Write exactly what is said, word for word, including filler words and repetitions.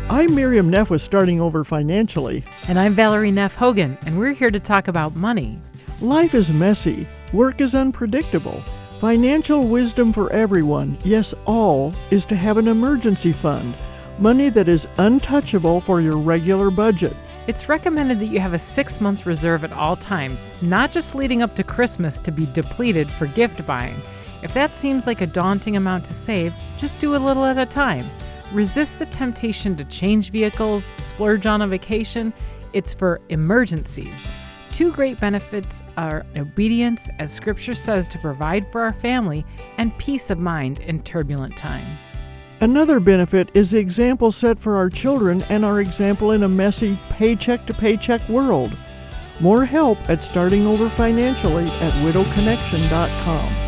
I'm Miriam Neff with Starting Over Financially. And I'm Valerie Neff Hogan, and we're here to talk about money. Life is messy. Work is unpredictable. Financial wisdom for everyone, yes, all, is to have an emergency fund, money that is untouchable for your regular budget. It's recommended that you have a six-month reserve at all times, not just leading up to Christmas to be depleted for gift buying. If that seems like a daunting amount to save, just do a little at a time. Resist the temptation to change vehicles, splurge on a vacation. It's for emergencies. Two great benefits are obedience, as Scripture says, to provide for our family, and peace of mind in turbulent times. Another benefit is the example set for our children and our example in a messy paycheck-to-paycheck world. More help at Starting Over Financially at widow connection dot com.